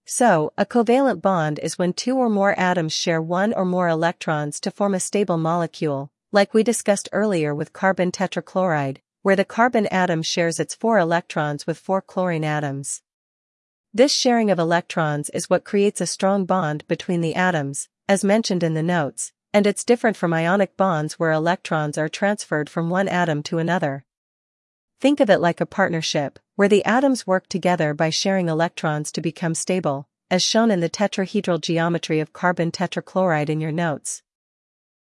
So, a covalent bond is when two or more atoms share one or more electrons to form a stable molecule, like we discussed earlier with carbon tetrachloride, where the carbon atom shares its 4 electrons with 4 chlorine atoms. This sharing of electrons is what creates a strong bond between the atoms, as mentioned in the notes, and it's different from ionic bonds where electrons are transferred from one atom to another. Think of it like a partnership, where the atoms work together by sharing electrons to become stable, as shown in the tetrahedral geometry of carbon tetrachloride in your notes.